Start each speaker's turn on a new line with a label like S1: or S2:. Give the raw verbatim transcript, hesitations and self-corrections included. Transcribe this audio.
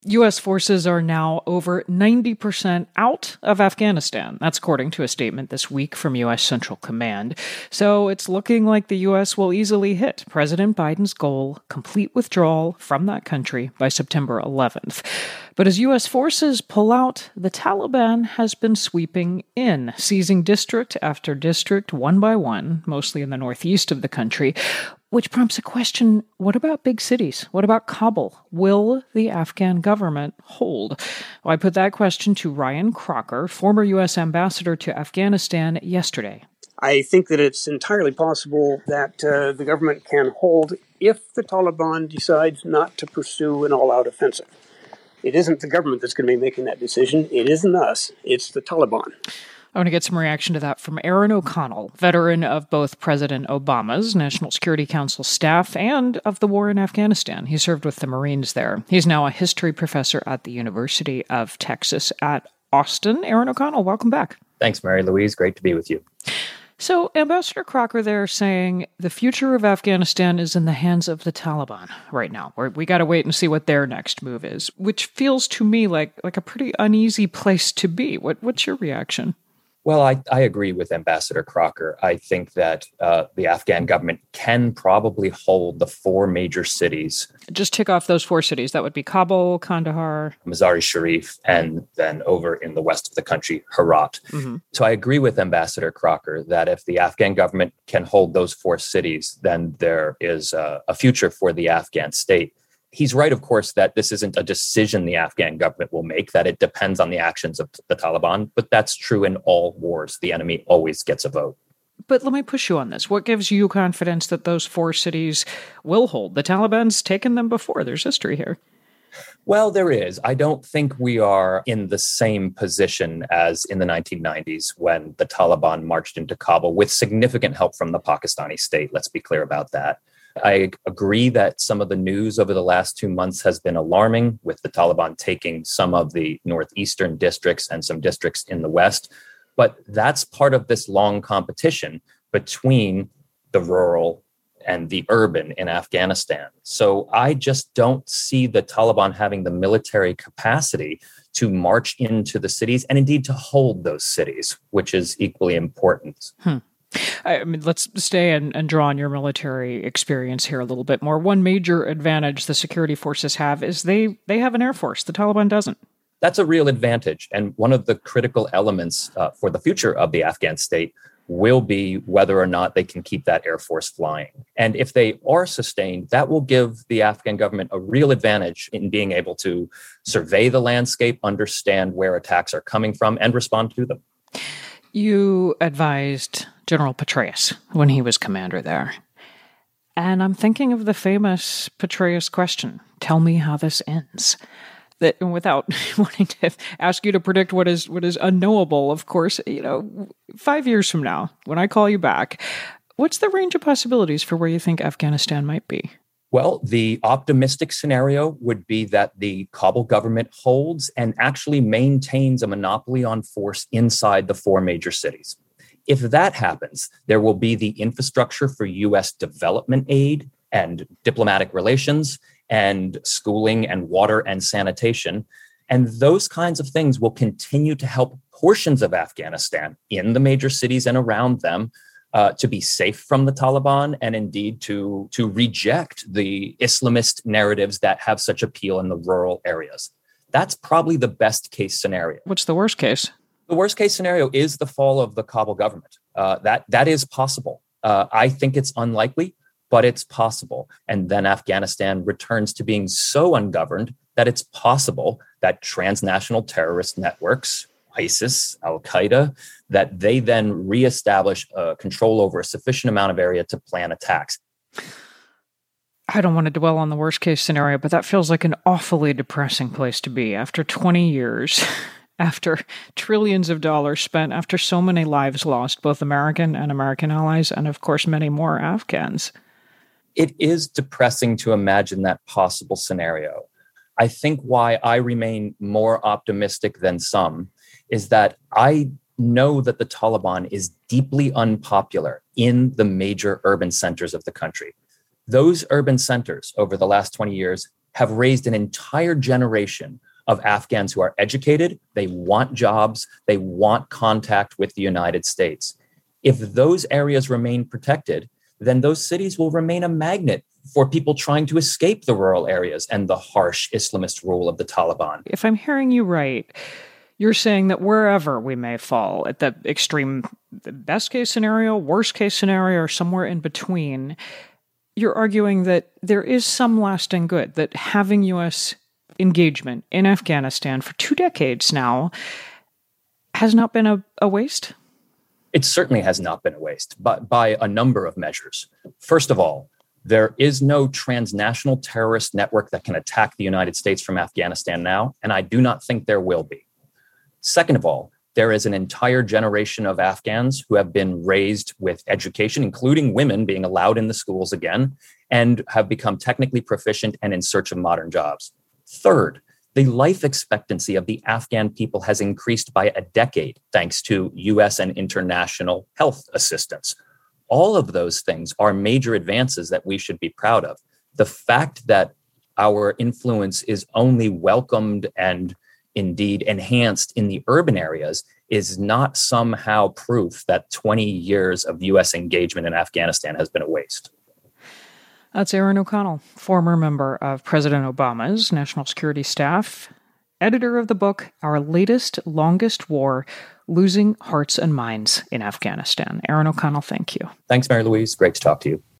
S1: U S forces are now over ninety percent out of Afghanistan. That's according to a statement this week from U S Central Command. So it's looking like the U S will easily hit President Biden's goal, complete withdrawal from that country by September eleventh. But as U S forces pull out, the Taliban has been sweeping in, seizing district after district one by one, mostly in the northeast of the country. Which prompts a question, what about big cities? What about Kabul? Will the Afghan government hold? Well, I put that question to Ryan Crocker, former U S ambassador to Afghanistan, yesterday.
S2: I think that it's entirely possible that uh, the government can hold if the Taliban decides not to pursue an all-out offensive. It isn't the government that's going to be making that decision. It isn't us. It's the Taliban.
S1: I want to get some reaction to that from Aaron O'Connell, veteran of both President Obama's National Security Council staff and of the war in Afghanistan. He served with the Marines there. He's now a history professor at the University of Texas at Austin. Aaron O'Connell, welcome back.
S3: Thanks, Mary Louise. Great to be with you.
S1: So Ambassador Crocker there saying the future of Afghanistan is in the hands of the Taliban right now. We're, we got to wait and see what their next move is, which feels to me like, like a pretty uneasy place to be. What, what's your reaction?
S3: Well, I, I agree with Ambassador Crocker. I think that uh, the Afghan government can probably hold the four major cities.
S1: Just tick off those four cities. That would be Kabul, Kandahar,
S3: Mazar-e Sharif, and then over in the west of the country, Herat. Mm-hmm. So I agree with Ambassador Crocker that if the Afghan government can hold those four cities, then there is a, a future for the Afghan state. He's right, of course, that this isn't a decision the Afghan government will make, that it depends on the actions of the Taliban. But that's true in all wars. The enemy always gets a vote.
S1: But let me push you on this. What gives you confidence that those four cities will hold? The Taliban's taken them before. There's history here.
S3: Well, there is. I don't think we are in the same position as in the nineteen nineties when the Taliban marched into Kabul with significant help from the Pakistani state. Let's be clear about that. I agree that some of the news over the last two months has been alarming, with the Taliban taking some of the northeastern districts and some districts in the west. But that's part of this long competition between the rural and the urban in Afghanistan. So I just don't see the Taliban having the military capacity to march into the cities and indeed to hold those cities, which is equally important.
S1: Hmm. I mean, let's stay and, and draw on your military experience here a little bit more. One major advantage the security forces have is they, they have an air force. The Taliban doesn't.
S3: That's a real advantage. And one of the critical elements uh, for the future of the Afghan state will be whether or not they can keep that air force flying. And if they are sustained, that will give the Afghan government a real advantage in being able to survey the landscape, understand where attacks are coming from, and respond to them.
S1: You advised General Petraeus when he was commander there. And I'm thinking of the famous Petraeus question, tell me how this ends. That without wanting to ask you to predict what is what is unknowable, of course, you know, five years from now, when I call you back, what's the range of possibilities for where you think Afghanistan might be?
S3: Well, the optimistic scenario would be that the Kabul government holds and actually maintains a monopoly on force inside the four major cities. If that happens, there will be the infrastructure for U S development aid and diplomatic relations and schooling and water and sanitation. And those kinds of things will continue to help portions of Afghanistan in the major cities and around them Uh, to be safe from the Taliban and indeed to, to reject the Islamist narratives that have such appeal in the rural areas. That's probably the best case scenario.
S1: What's the worst case?
S3: The worst case scenario is the fall of the Kabul government. Uh, that that is possible. Uh, I think it's unlikely, but it's possible. And then Afghanistan returns to being so ungoverned that it's possible that transnational terrorist networks, ISIS, Al-Qaeda, that they then reestablish uh, control over a sufficient amount of area to plan attacks.
S1: I don't want to dwell on the worst case scenario, but that feels like an awfully depressing place to be after twenty years, after trillions of dollars spent, after so many lives lost, both American and American allies, and of course, many more Afghans.
S3: It is depressing to imagine that possible scenario. I think why I remain more optimistic than some is that I know that the Taliban is deeply unpopular in the major urban centers of the country. Those urban centers over the last twenty years have raised an entire generation of Afghans who are educated, they want jobs, they want contact with the United States. If those areas remain protected, then those cities will remain a magnet for people trying to escape the rural areas and the harsh Islamist rule of the Taliban.
S1: If I'm hearing you right, you're saying that wherever we may fall, at the extreme best case scenario, worst case scenario, or somewhere in between, you're arguing that there is some lasting good, that having U S engagement in Afghanistan for two decades now has not been a, a waste?
S3: It certainly has not been a waste, but by a number of measures. First of all, there is no transnational terrorist network that can attack the United States from Afghanistan now, and I do not think there will be. Second of all, there is an entire generation of Afghans who have been raised with education, including women being allowed in the schools again, and have become technically proficient and in search of modern jobs. Third, the life expectancy of the Afghan people has increased by a decade thanks to U S and international health assistance. All of those things are major advances that we should be proud of. The fact that our influence is only welcomed and indeed enhanced in the urban areas is not somehow proof that twenty years of U S engagement in Afghanistan has been a waste.
S1: That's Aaron O'Connell, former member of President Obama's national security staff, editor of the book, Our Latest Longest War, Losing Hearts and Minds in Afghanistan. Aaron O'Connell, thank you.
S3: Thanks, Mary Louise. Great to talk to you.